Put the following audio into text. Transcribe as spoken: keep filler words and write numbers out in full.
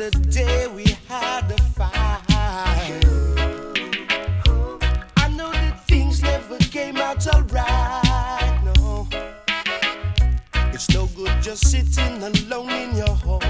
yesterday we had a fight. I know that things never came out alright, no. It's no good just sitting alone in your home.